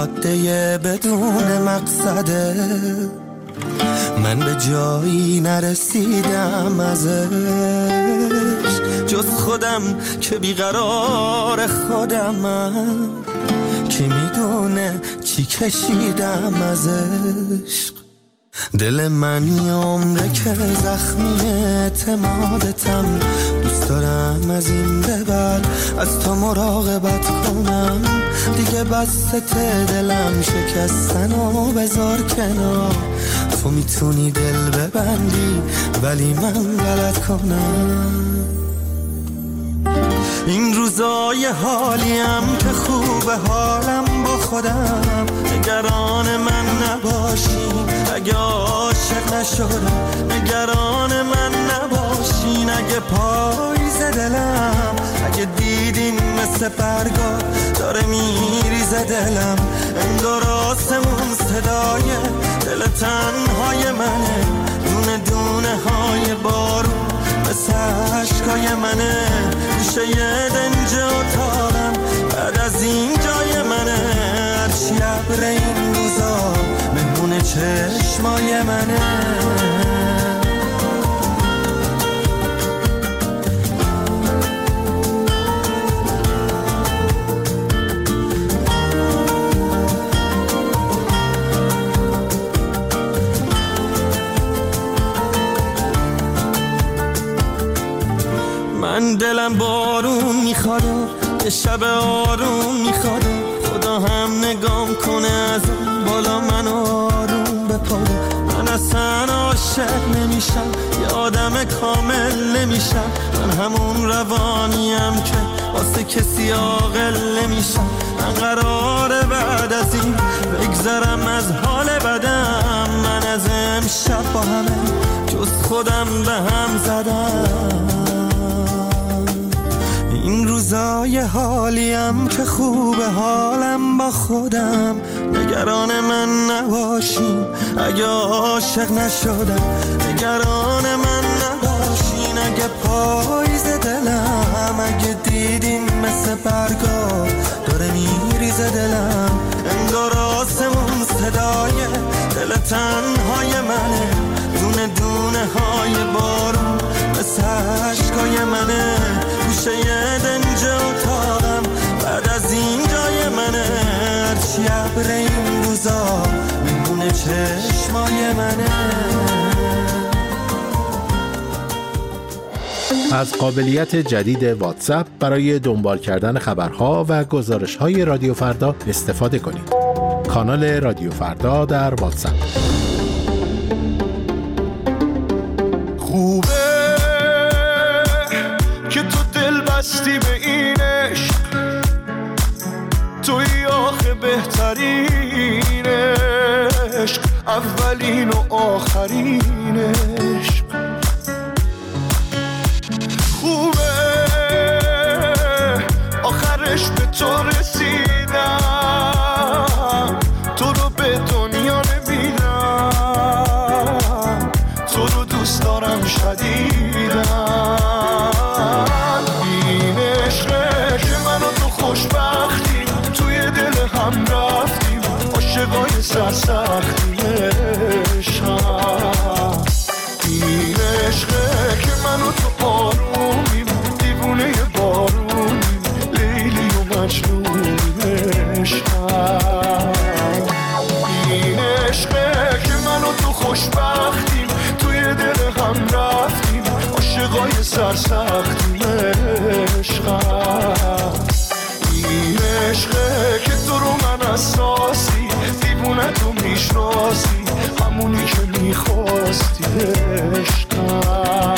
جاده بدون مقصده، من به جایی نرسیدم ازش جز خودم که بیقرار خودمم، که میدونه چی کشیدم ازش. دل من یه عمره که زخمی اعتمادتم، دوست دارم از این به بعد از تو مراقبت کنم. دیگه بسته دلم شکستن و بذار کنار، تو میتونی دل ببندی ولی من غلط کنم. این روزای حالیم که خوبه حالم با خودم، نگران من نباشین اگه عاشق نشدم، نگران من نباشین اگه پاییز دلم، اگه دیدین مثل برگا داره میریزه دلم، انگار آسمون صدای دل تنهای منه، دونه دونه های بارون مثل عشقای منه، گوشه یه دنج اتاقم بعد از این جای منه، هرچی ابر این روزا مهمون چشمای منه. من دلم بارون میخواد، یه شب آروم میخواد، خدا هم نگام کنه از بالا منو آروم بپاره. من اصلا عاشق نمیشم، یه آدم کامل نمیشم، من همون روانیم که واسه کسی عاقل نمیشم. من قراره بعد از این بگذرم از حال بدم، من از امشب با همه جز خودم به هم زدم. این روزای حالیم که خوبه حالم با خودم، نگران من نباشین اگه عاشق نشدم، نگران من نباشین اگه پاییز دلم، اگه دیدین مثل برگا داره میریزه دلم، انگار آسمون صدای دل تنهای منه، دونه دونه های بارون مثل عشقای منه، گوشه یه دنج اتاقم بعد از این جای منه، هرچی ابر این روزا میمونه چشمای منه. از قابلیت جدید واتساپ برای دنبال کردن خبرها و گزارش‌های رادیو فردا استفاده کنید. کانال رادیو فردا در واتساپ. خوبه که تو دل بستی به این عشق، توی آخه بهترین عشق، اولین و آخرین عشق. خوبه آخرش به تو رسیدم، تو رو به دنیا نمیدم، تو رو دوست دارم شدیدم. این عشقه که من و تو خوشبختیم، توی دل هم رفتیم، عاشقای سرسختیم عشقم. این عشقه که من و تو آرومیم، دیوونه بارونیم، لیلی و مجنونیم عشقم. این عشقه که من و تو خوشبختیم، توی دل هم رفتیم، عاشقای سرسختیم عشقم. این عشقه که تو رو من اساسی، دیوونه تو میشناسی، همونی که میخواستی عشقم.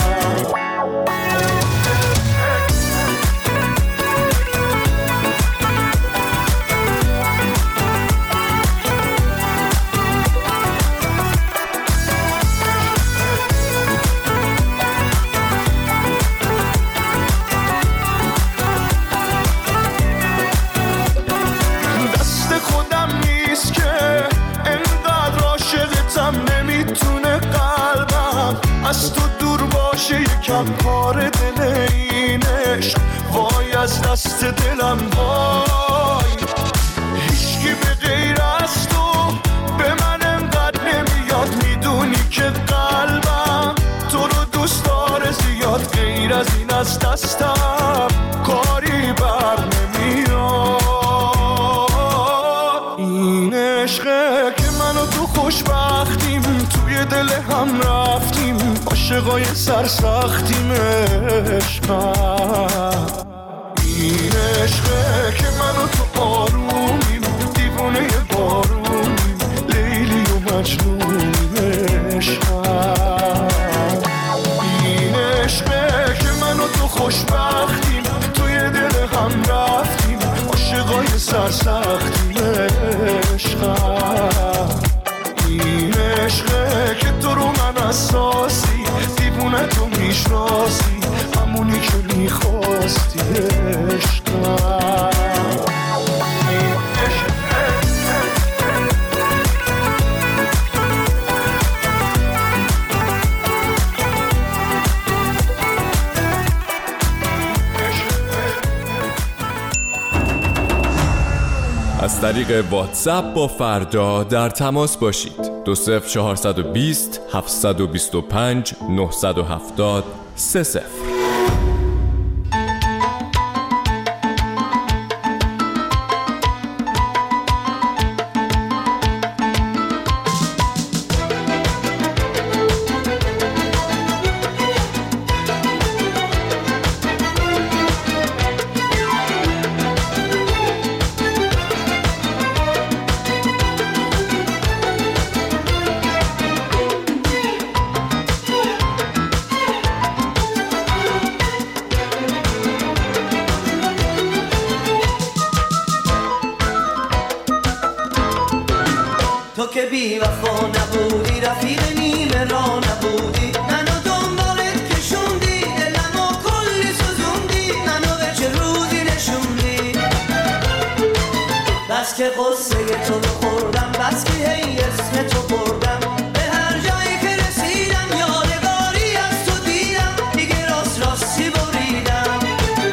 از تو دور باشه یکم کار دل این عشق، وای از دست دلم وای. هیچ هیچکی به غیر از تو به من انقدر نمیاد. میدونی که قلبم تو رو دوست داره زیاد، غیر از این از دستم کاری بر نمیاد. این عشقه که من و تو خوشبختیم، توی دل هم رفتیم، عاشقای سرسختیم. عشقم این عشقه که من و تو آرومیم، دیوونه بارونیم، لیلی و مجنونیم. عشقم این عشقه که من و تو خوشبختیم، توی دل هم رفتیم، عاشقای سرسختیم. عشقم این عشقه که تو رو من اساسی، دیوونه تو میشناسی، همونی که میخواستی. عشقم از طریق واتساپ با فردا در تماس باشید. 20420 725 970 30. تو که بی وفا نبودی، رفیق نیمه را نبودی، منو دنبالت کشوندی، دلمو کلی سوزوندی، منو به چه روزی نشوندی. بس که قصه تو رو خوردم، بس که هی اسم تو بردم، به هر جایی که رسیدم یادگاری از تو دیدم، دیگه راست راستی بریدم.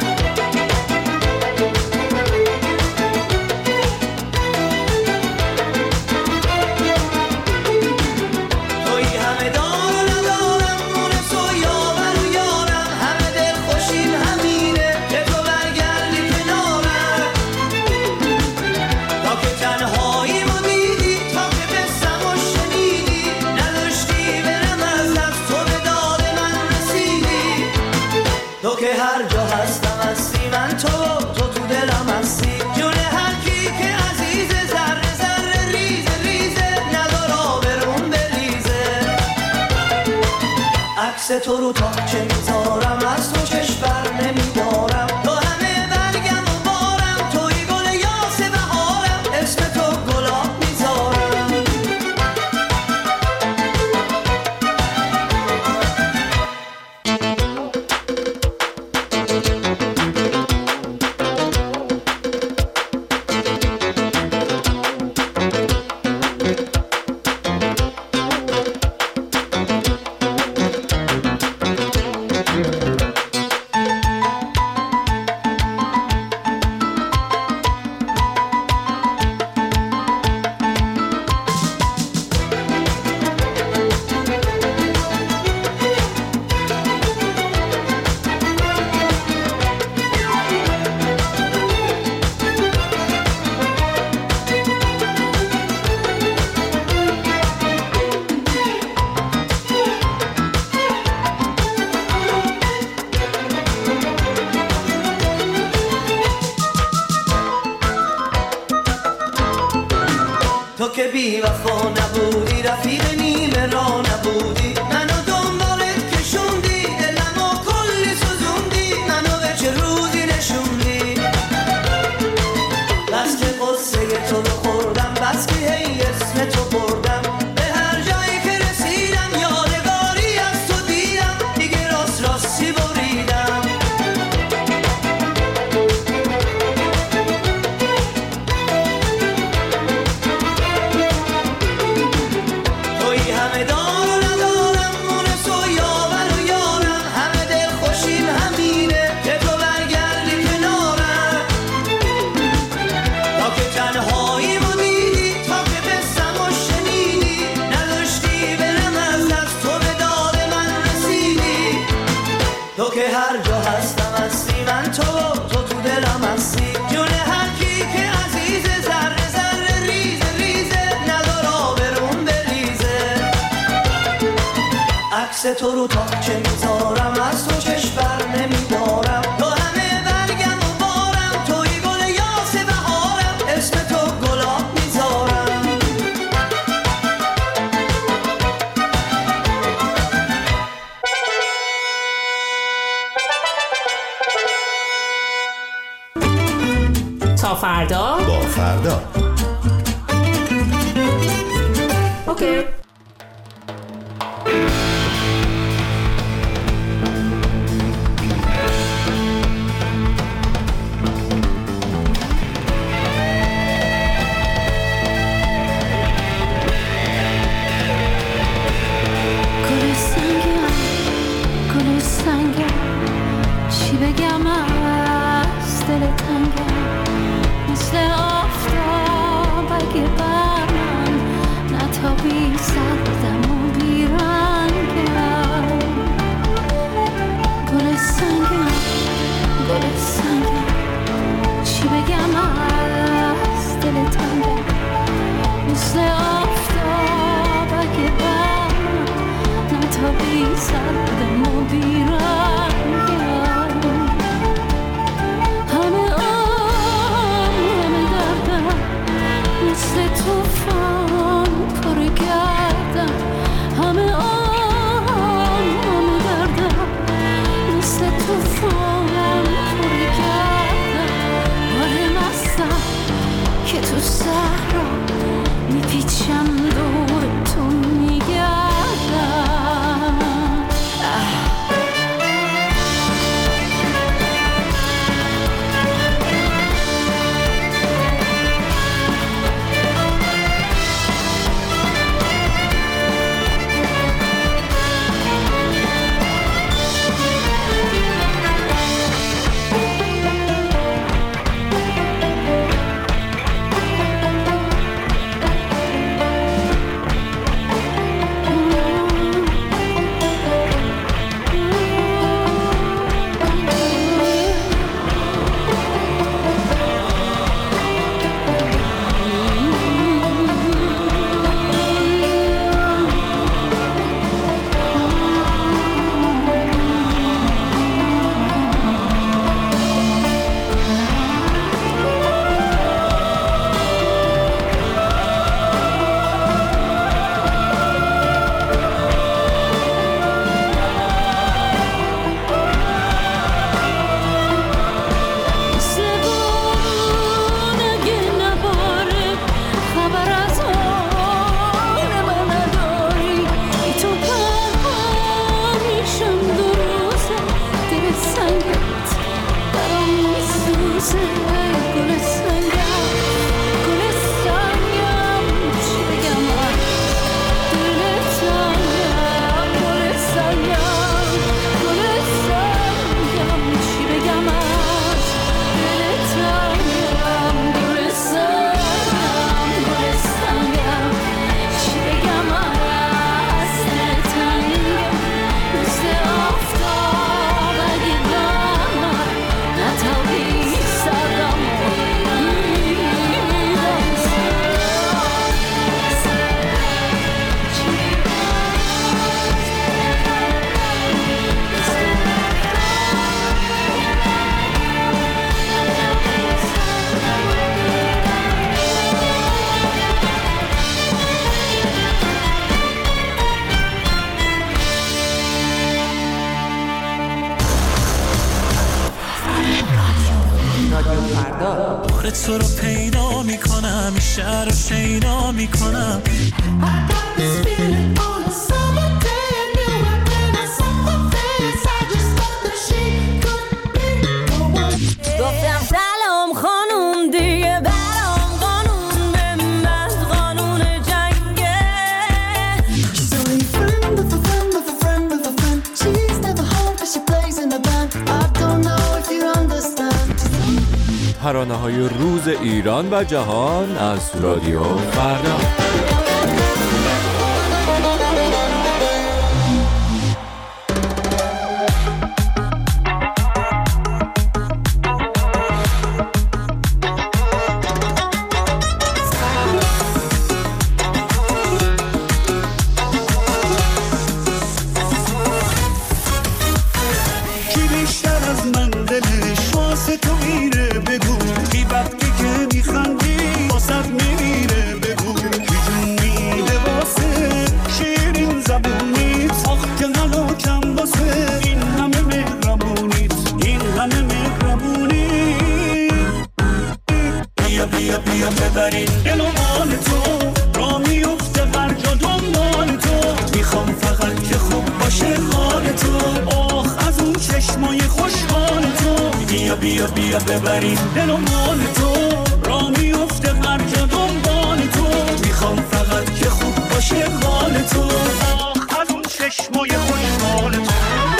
تو رو تا چه میذارم، از تو چشم بر نمیدارم، تو همه برگم و بارم، توی گل یاس بهارم، اسم تو گلاب میذارم. تو که بی وفا نبودی، رفیق نیمه را نبودی، منو دنبالت کشوندی، دلمو کلی سوزوندی، منو به چه روزی نشوندی. بس که قصه تو رو خوردم، بس که هی اسم تو بردم، به هر جایی که رسیدم یادگاری از تو دیدم، دیگه راست راستی بریدم. تو که هر جا هستم هستی، من تو تو دلم هستی. جون هر کی که عزیزه، ذره ذره ریزه ریزه، ندار آبرون بریزه. عکس تو رو تا چه میذارم، از تو چشم بر نمیدارم. تو همه برگم و بارم، توی گل یاس بهارم، اسم تو گلاب میذارم. تا فردا با فردا. اوکی. گل سنگم چی بگم از دل تنگم، مثل آفتاب اگه بر من نتابی، سردم و بیرنگم. گل سنگم چی بگم از دل تنگم، مثل آفتاب اگه بر من نتابی، سردم و بیرنگم. توفان پر گردم، همه آن دردم، مثل توفان پر گردم. باره مستم که تو صحرا میپیچم، دور تو میگردم. تو رو پیدا میکنم، شهر رو شیدا میکنم. گفتم سلام خانوم، دیگه برام قانون به من قانون جنگه. She's only friend of a friend of a friend of a friend. She's never home but she plays in the band. I don't know if you understand. ترانه‌های روز ایران و جهان از رادیو فردا. چشمای خوشحال تو. بیا بیا بیا ببریم دل و مال تو، را میفته هر جا دنبال تو. میخوام فقط که خوب باشه حال تو، آخ از اون چشمای خوشحال تو.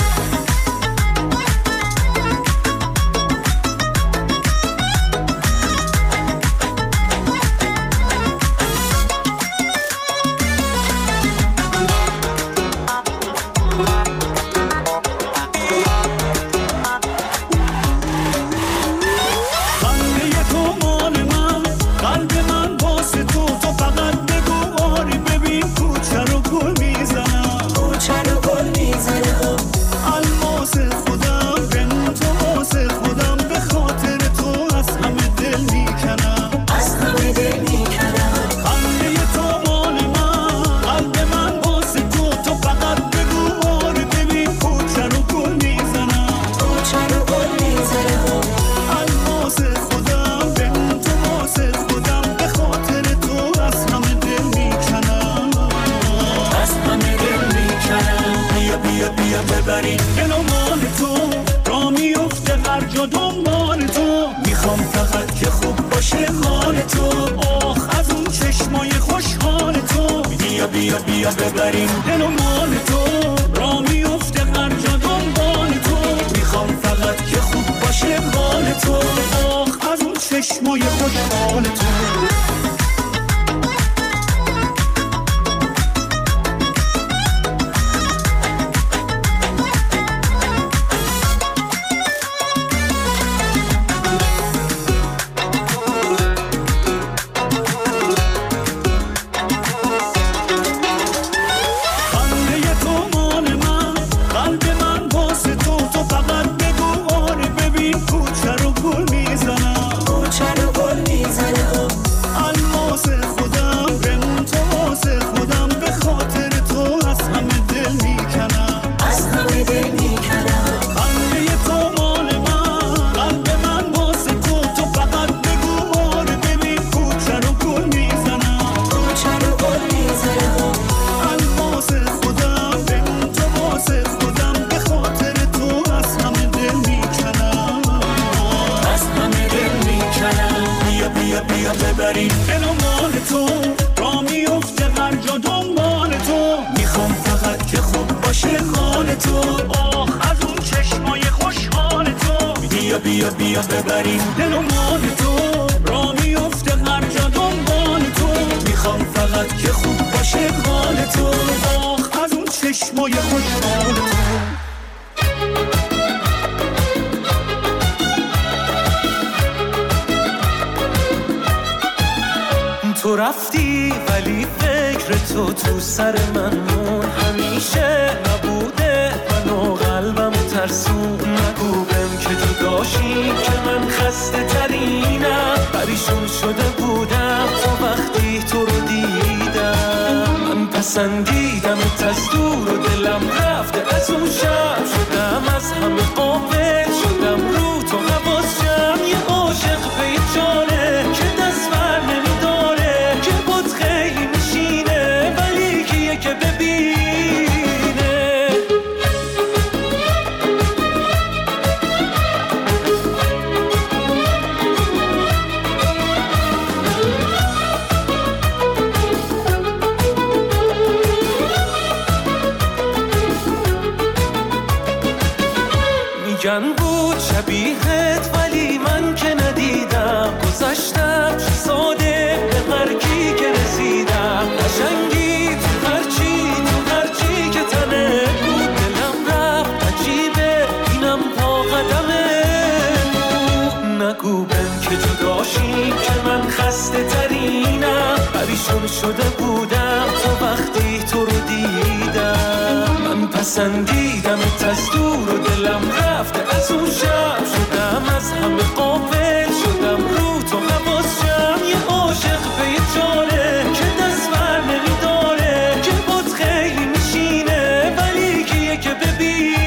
بیا ببریم دل و مال تو، را میفته هر جا دنبال تو. میخوام فقط که خوب باشه حال تو، آخ از اون چشمای خوشحال تو. بیا بیا ببریم دل و مال تو، را میفته هر جا دنبال تو. میخوام فقط که خوب باشه حال تو، آخ از اون چشمای خوشحال تو. تو رفتی ولی فکر تو سر من مون، همیشه نبوده من و قلبم ترسون. نگو بهم که جداشی که من خسته ترینم، پریشون شده بودم تا وقتی تو رو دیدم. من پسندیدم از دور و دلم رفته از اون شب، شدم از همه قافل شدم رو تو حواسم. یه عاشق بیچاره که دست بر نمیداره، که بود خیلی میشینه ولی کیه که ببینه. میگن بود شبیهت ولی من که ندیدم، گذشتم چه ساده به هرکی که رسیدم. قشنگی تو هرچی که تنه بود، دلم رفت عجیبه اینم پا قدمه بود. نگو بهم که جداشی که من خسته ترینم، پریشون شده بودم تا وقتی تو رو دیدم. من پسندیدم از دور و دلم رفته از اون شب، شدم از همه قافل شدم رو تو حواسم. یه عاشق بیچاره که دست بر نمیداره، که بود خیلی میشینه ولی کیه که ببینه.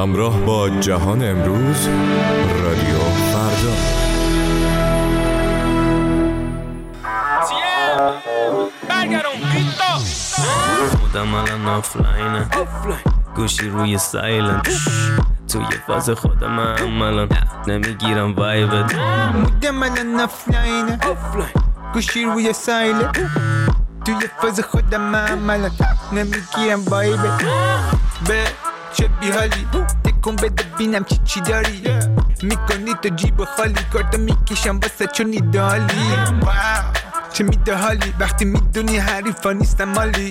همراه با جهان امروز، رادیو فردا. خودم الان آفلاینه، گوشی روی سایلنت، توی فاز خودم الان نمیگیرم وایبت. بودم الان آفلاینه، گوشی روی سایلنت، توی فاز خودم الان نمیگیرم وایبت. به چه بیحالی تکون بده بینم چی داری، میکنی تو جیب خالی، کارتو میکشم واسه چون ایدالی. چه میده حالی وقتی میدونی حریفا نیستم مالی،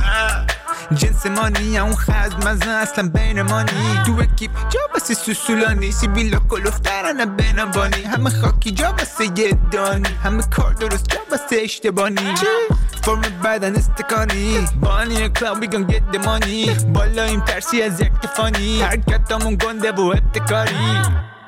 جنس مانی اون خزم مزن اصلا بین مانی. تو اکیپ جا واسه سوسولانی، سیبیلا کلوفترانه بینبانی، همه خاکی جا واسه یه دانی، همه کار درست جا واسه اشتبانی. فرم بدن استکانی، بانی کلاو we gon get the money، بالایم ترسی از یک فانی، حرکتامون گنده و ابتکاری.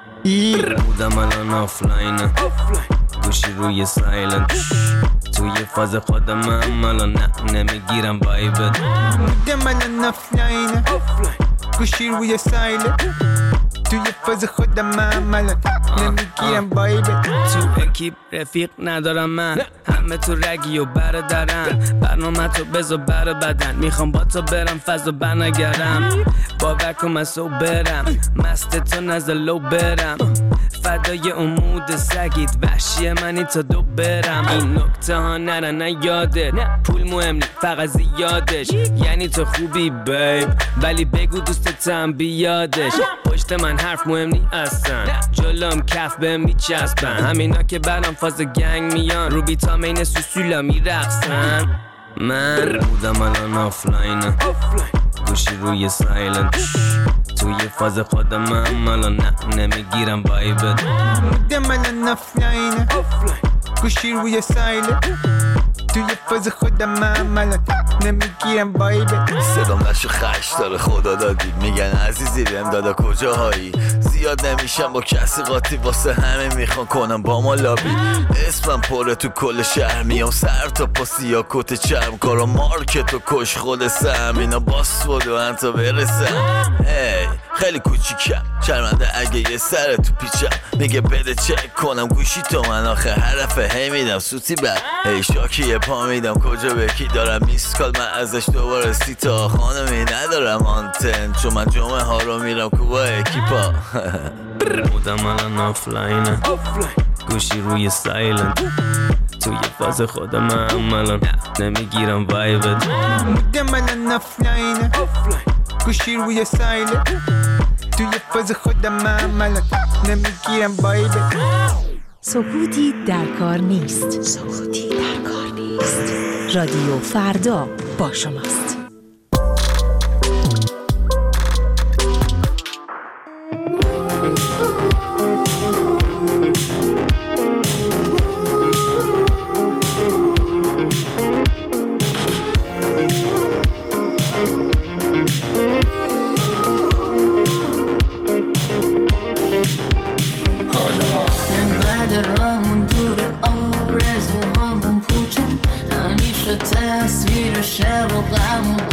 بودم الان آفلاینه، گوشی روی سایلنت، توی فاز خودم الان نمیگیرم وایبت. بودم الان آفلاینه، گوشی روی سایلنت، توی فاز خودم الان نمیگیرم وایبت. تو اکیپ رفیق ندارم من، همه تو رگی و برادرن، برنامه تو بذار بر بدن، میخوام با تو برم فاز و برنگرم، باور کن من سو برم، مست تو نزد لو برم، فدای امود سگید وحشی منی تا دو برم. این نکته ها نرن یادت، پول مهم نی فقط زیادش، یعنی تو خوبی بیب ولی بگو دوستتم بیادش. پشت من حرف مهم نی اصلا، جلوم کف به میچسبن، همینا که برام فاز گنگ میان، رو بیتامین سوسولا میرقصن. من بودم الان آفلاینه، گوشی روی سایلنت، توی فاز خودم الان نمیگیرم وایبت. بودم الان آفلاینه، گوشی روی سایلنت، توی فاز خودم الان نمیگیرم وایبت. صدام نشو خش داره خدا دادی، میگن عزیزی بهم دادا کجاهایی، زیاد نمیشم با کسی قاطی، واسه همه میخوان کنم با ما لابی، اسمم پره تو کل شهر، میام سر تا پا سیا کت چرم، کارا مارکت و کش خود سم، اینا باس بود و انتا برسم. خیلی کوچیکم شرمنده اگه یه سر تو پیچم، میگه بده چک کنم گوشی تو من، آخه حرفه هی میدم سوتی بر، هی شاکی یه پا میدم کجا به کی دارم میسکال، من ازش دوباره سیتا خانمی ندارم آنتن، چون من جمعه ها رو میرم کوبا اکیپا. بودم الان آفلاینه، گوشی روی سایلنت، توی فاز خودم الان نمیگیرم وایبت. بودم الان آفلاینه، گوشی روی سایلنت، توی فاز خودم الان نمیگیرم وایبت. سکوتی در کار نیست، سکوتی در کار نیست. رادیو فردا با شماست. تصویر شب و غم و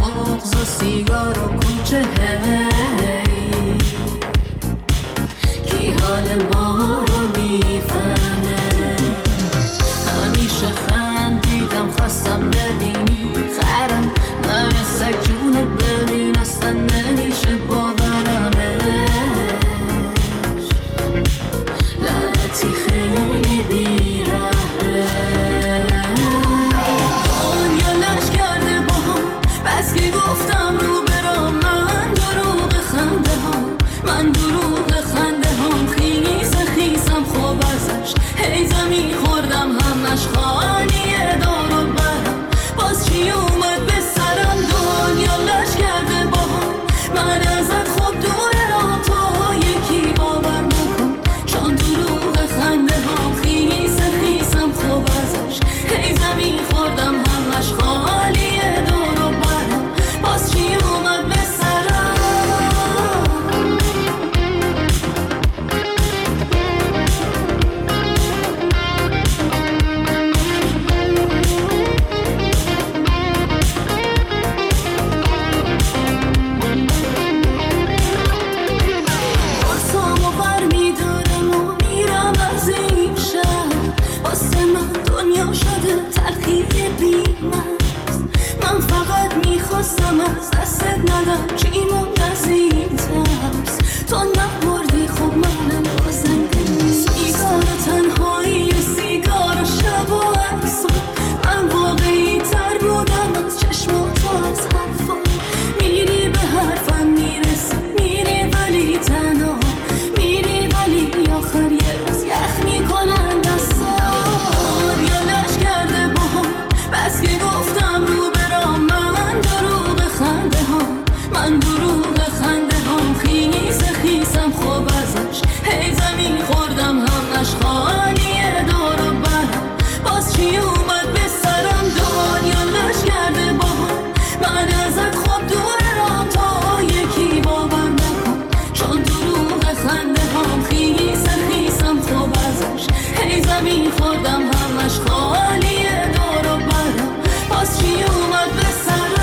میخواستم از دستت ندم چی موند این ترس تو نبردی خب منم بازم سیگار تنهایی سیگار و شب و عکس من واقعی تر بودم از چشمات و از حرفا میری به حرفم میرسی میری ولی تنها میری ولی آخر یه روز یخ میکنن دستار یادش کرده باهم بس که گفتم رو برام من دروغ خنده ها من دروغ خنده ها خیسم خوب ازش هی زمین خوردم همش خالیه دور و برم باز چی اومد به سرم دنیالش کرده باهم من ازت خوب دوره رام تا یکی باور نکن چون دروغ خنده ها خیسم خوب ازش هی زمین خوردم همش خالیه دور و برم باز چی اومد به سرم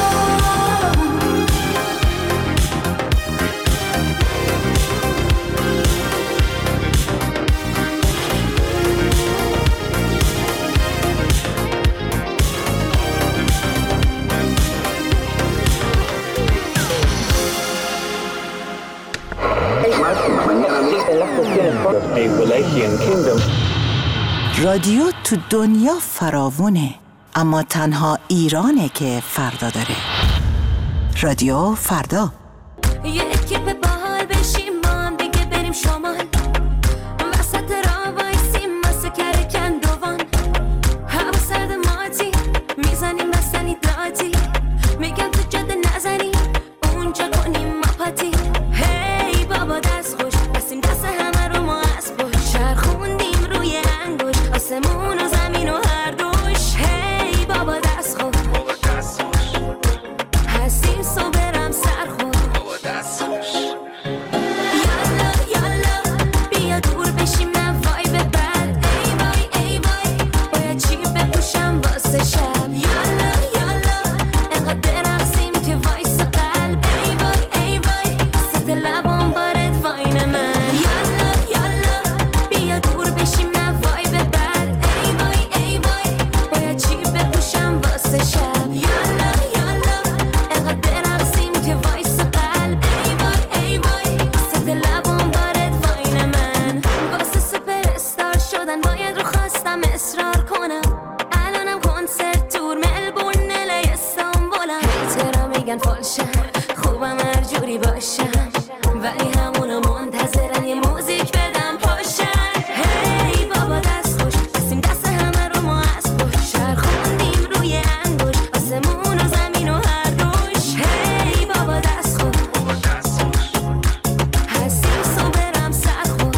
رادیو تو دنیا فراوونه اما تنها ایرانه که فردا داره. رادیو فردا. یه اکیپ باحال بشیم ما هم دیگه بریم شمال وسط راه وایسیم واسه کرکن دوان هوا سرد ماتی میزنیم بستنی داتی میگم تو جاده نزنی اونجا کنیم ماپاتی هی بابا دست خوش بسیم دست همه رو ما از پشت چرخوندیم روی انگوش آسمون و زمین و هر دوش هی بابا دست خوش هستیم صبرم سر خود یالا یالا بیا دور بشیم نه وای به بد ای وای باید چی بپوشم واسه شب یالا یالا انقدر رقصیم که وایس قلب ای وای ست لبام بارد واین من یالا یالا بیا دور بشیم نه وای به بد ای وای باید چی بپوشم واسه شب یالا یالا انقدر رقصیم که وایس قلب ای وای ست لبام بارد واین من واسه سوپر استار شدن باید رو خواستم اصرار کنم الانم کنسرت تور ملبورن الی استانبولم هیترا میگن فالشم خوبم هر جوری باشم ولی همونو منتظرن یه موزیک بدم پاشن هی بابا دست خوش بسیم دست همه رو ما از پشت چرخوندیم روی انگوش آسمون و زمین و هر دوش هی بابا دست خوش هستیم صبرم سر خود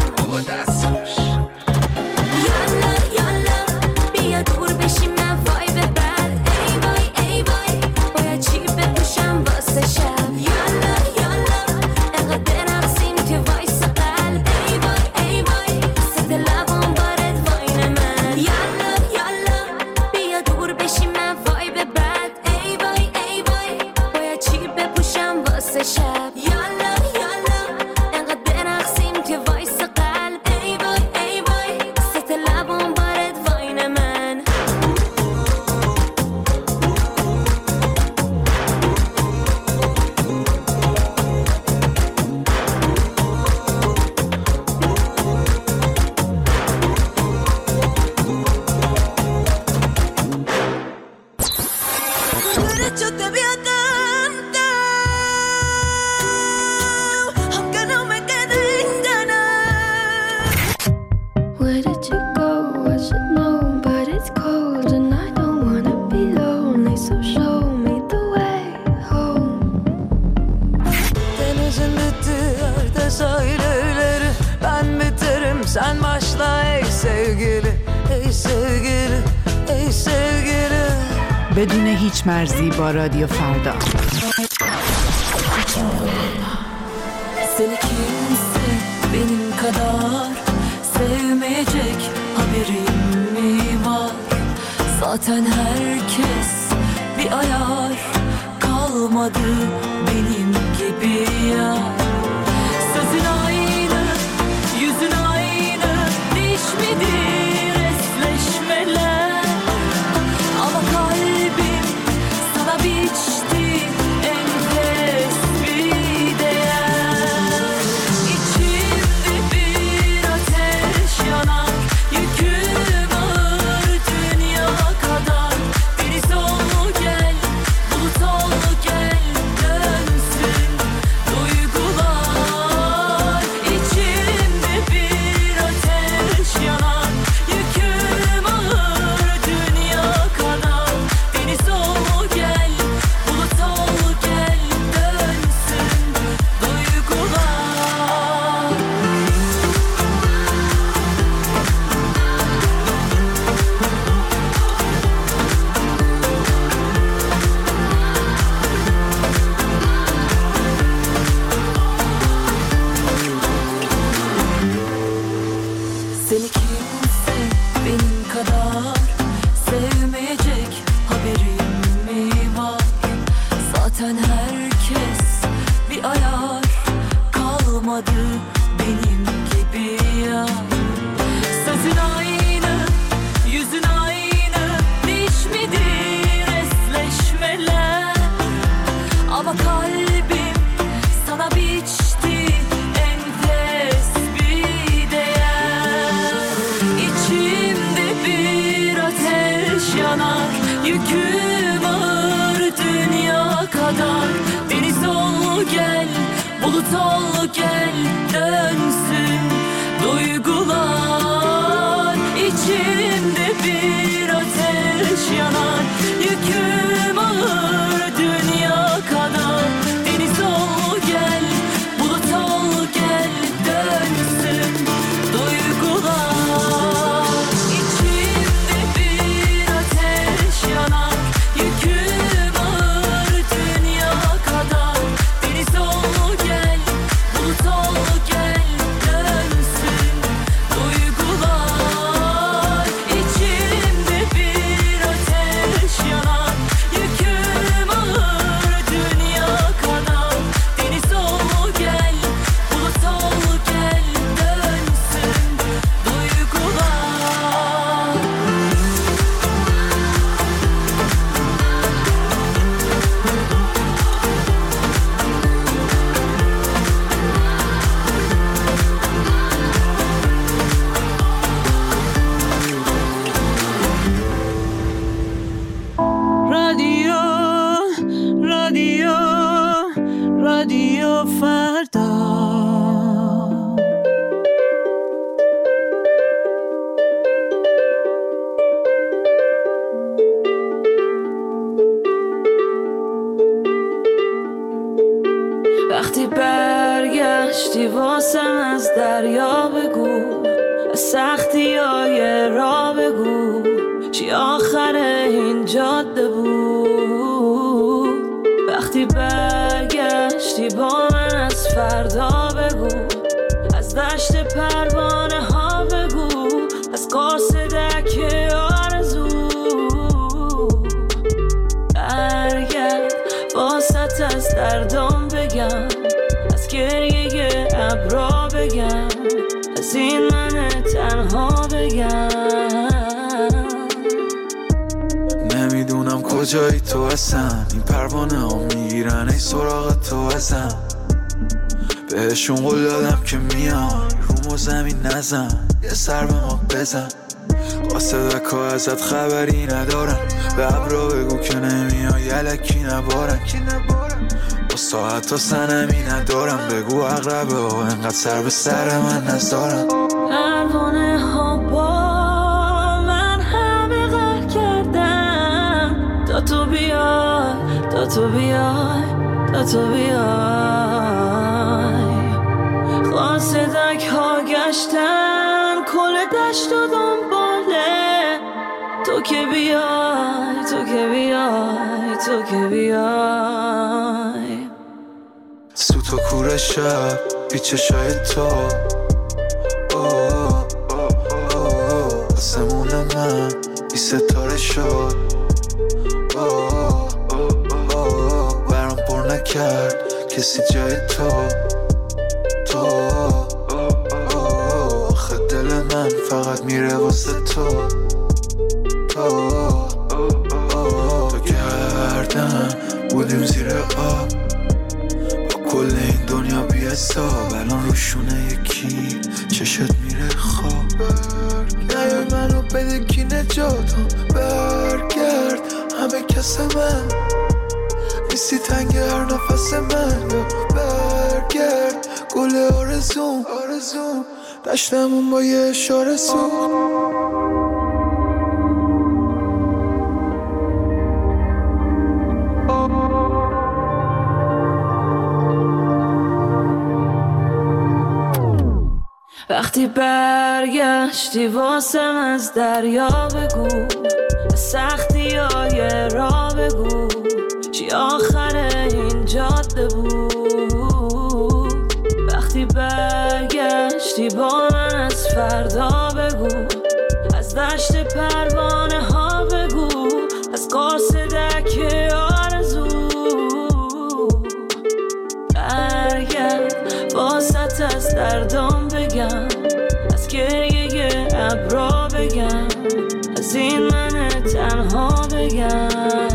یالا یالا بیا دور بشیم نه وای به بد ای وای باید چی بپوشم واسه شب یالا یالا انقدر رقصیم که وایس قلب ای وای ست لبام بارد واین من یالا یالا بیا دور بشیم نه وای به بد ای وای باید چی بپوشم واسه شب یالا یالا انقدر رقصیم که وایس قلب ای وای ست لبام بارد واین من Derecho te voy a cantar, aunque no me queden ganas. Where did you go? I should know, but it's cold and I don't wanna be lonely. So show me the way home. Denizin bitti yerde sahilleri ben biterim sen başla ey sevgili ey sevgili ey sevgili بدون هیچ مرزی با رادیو فردا. Seni kimse benim kadar sevmeyecek haberim mi var? Zaten herkes bir ayar kalmadı benim gibi ya. Sözün aynı, yüzün aynı, değişmedi resleşmeler. Ama kalbim sana biçti adı benim gibi ya. Sözün aynı, yüzün aynı, değişmedir esleşmeler. Ama kalbim sana biçti enfes bir değer. İçimde bir ateş yanar, yüküm ağır dünya kadar. Deniz ol gel, bulut ol gel, dönsün duygular. İçimde bir ateş yanar, yüküm ağır dünya kadar. Deniz ol gel, bulut ol gel, dönsün duygular. İçimde bir ateş yanar, yüküm ağır dünya kadar. Deniz ol gel, bulut ol gel, dönsün duygular. İçimde bir ateş yanar, yüküm ağır dünya kadar. Deniz ol gel, bulut ol gel, dönsün duygular. رادیو رادیو رادیو فردا. وقتی برگشتی واسم از دریا بگو، از سختی‌های راه بگو، چی آخر این جاده بود. وقتی برگشتی با من از فردا بگو، از دشت پروانه ها بگو، از قاصدک آرزو. برگرد واسط از دردم بگم، از گریه ابرا بگم، از این من تنها بگم. نمیدونم کجایی تو اصلا، این پروانه ها میگیرن ای سراغ تو ازم. بهشون قول دادم که میام، رومو زمین نزن، یه سر به ما بزن. قاصدک ها ازت خبری ندارن، به ابرا بگو که نمیای یلکی نبارن. با ساعت ها سنمی ندارم، بگو اقربه ها انقدر سر به سر من نذارن. پروانه ها با من همه غر کردن، تا تو بیای، تا تو بیای، تا تو بیای. قاصدک ها گشتن کل دشت و دنباله، تو که بیای، تو که بیای، تو که بیای. سوت و کوره شب بی چشای تو، آسمون من بی ستاره شد. برام پر نکرد کسی جای تو. آخه دل من فقط میره واسه تو. تو گردن بودیم زیر آب، با کل این دنیا بی حساب. الان روشونه یکی چشت میره خواب. نیای منو بده کی نجاتم، برگرد همه کس من نیستی تنگ هر نفس من. برگرد گل آرزوم، دشتمون با یه اشاره سوخت. وقتی برگشتی واسم از دریا بگو، از سختی‌های راه بگو، چی آخر این جاده بود. وقتی برگشتی با من از فردا بگو، از دشت پروانه ها بگو، از قاصدک آرزو. برگرد واسط سرگردان بگم، از گریه ابرا بگم، از این من تنها بگم.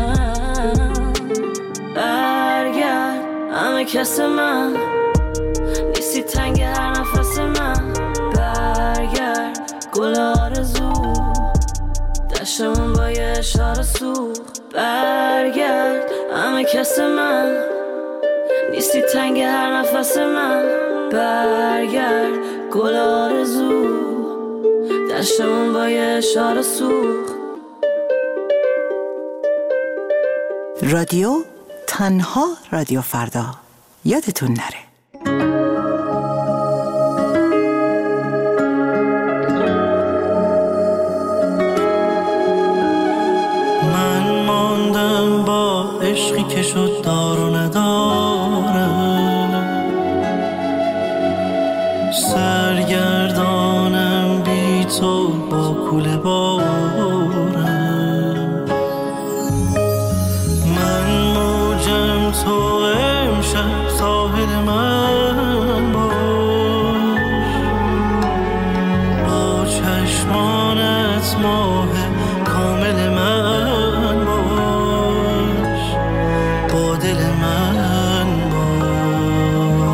برگرد همه کس من، نیستی تنگ هر نفس من. برگرد گل آرزو، دشتمون با یه اشاره سوخت. برگرد همه کس من، نیستی تنگ هر نفس من. برگرد گل آرزو، دشتمون با یه اشاره سوخت. رادیو تنها رادیو فردا، یادتون نره. من ماندم با عشقی که شد دار و نداره، سرگردانم بی تو با کوله بارم. من موجم تو امشب ساحل من باش، با چشمانت ماه کامل من باش، با دل من باش.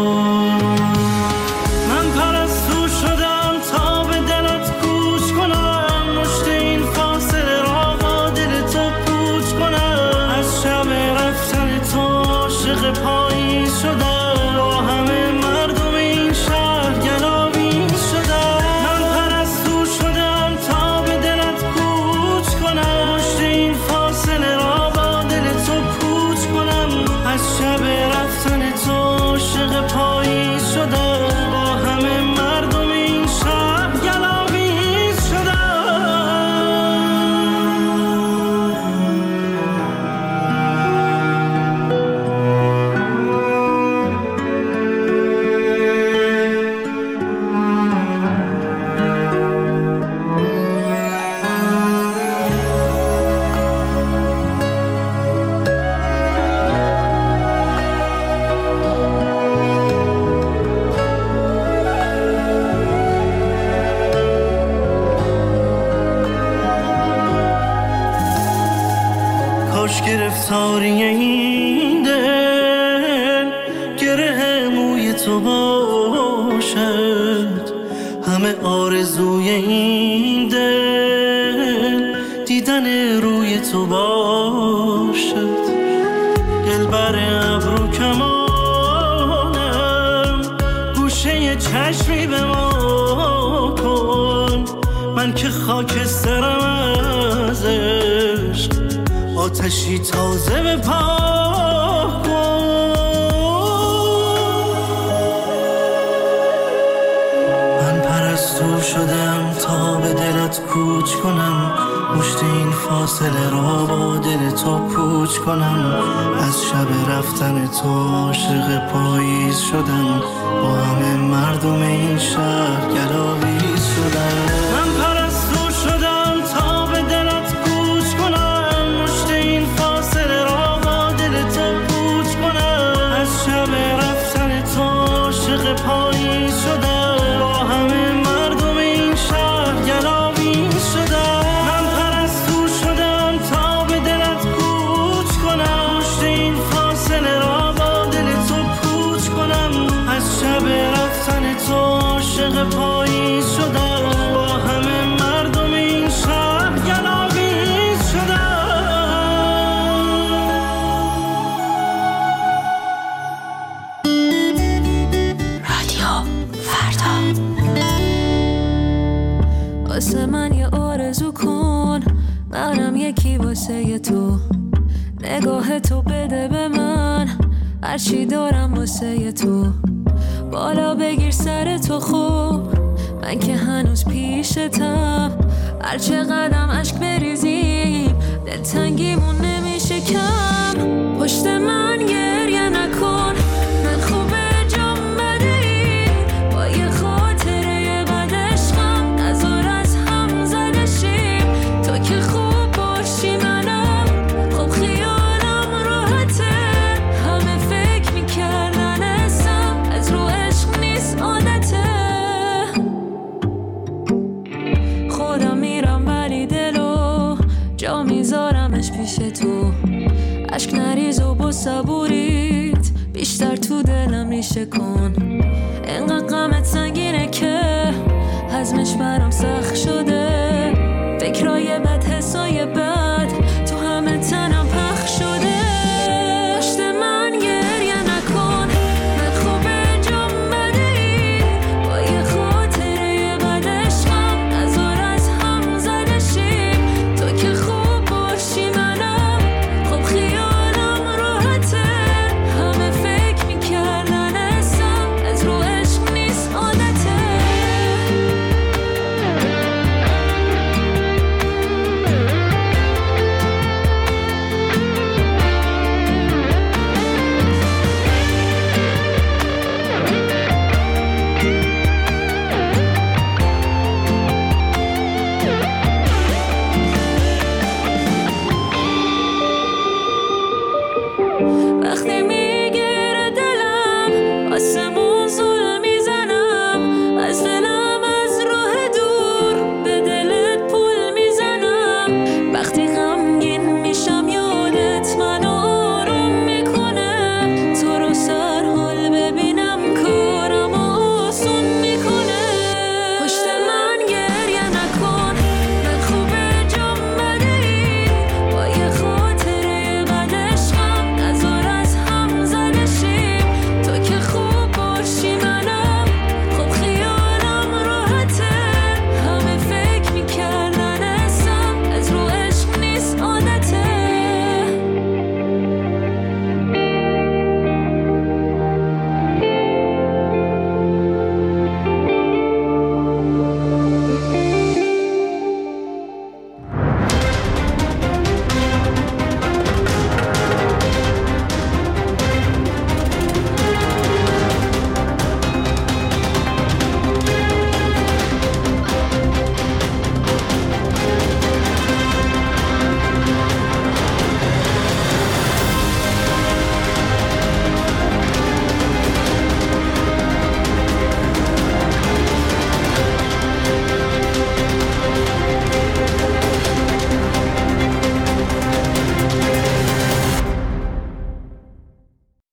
من پرستو شدم تا به دلت کوچ کنم، مشت این فاصله را با دل تو پوچ کنم. از شب رفتن تو عاشق پاییز شدم، با همه مردم این شهر گلاویز شدم. من پرستو شدم تا به دلت کوچ کنم، مشت این فاصله را با دل تو پوچ کنم. از شب رفتن تو عاشق پاییز شدم، با همه مردم این شهر گلاویز شدم. کاش گرفتاری این دل گره موی تو باشد، همه آرزوی این دل دیدن روی تو باشد. دلبر ابرو کمانم، گوشه چشمی به ما کن. من که خاکسترم از عشق، آتشی تازه به پا کن. من پرستو شدم تا به دلت کوچ کنم، مشت این فاصله را با دل تو پوچ کنم. از شب رفتن تو عاشق پاییز شدم، با همه مردم این شهر گلاویز شدم. من پرستو شدم تا به دلت کوچ کنم، مشت این فاصله را با دل تو پوچ کنم. از شب رفتن تو عاشق پاییز شدم، با همه مردم این شهر گلاویز شدم. من پرستو شدم تا به دلت کوچ کنم، مشت این فاصله را با دل تو پوچ کنم. از شب رفتن تو عاشق پاییز شدم، با همه مردم این شهر گلاویز شدم. رادیو فردا. واسه من یه آرزو کن، منم یکی واسه تو. نگاه تو بده به من، هرچی دارم واسه تو. بالا بگیر سر تو خوب، من که هنوز پیشتم. هرچه قدم عشق بریزیم، دلتنگیمون نمیشه کم. پشت من گریه نکن، من خوبه جام بدهی. با یه خاطره بد عشقم نذار از هم زده شیم. تو که خوب باشی منم خوب خیالم راحته. همه فکر میکردن اسم از رو عشق نیست عادته. بیشتر تو دلم ریشه کن.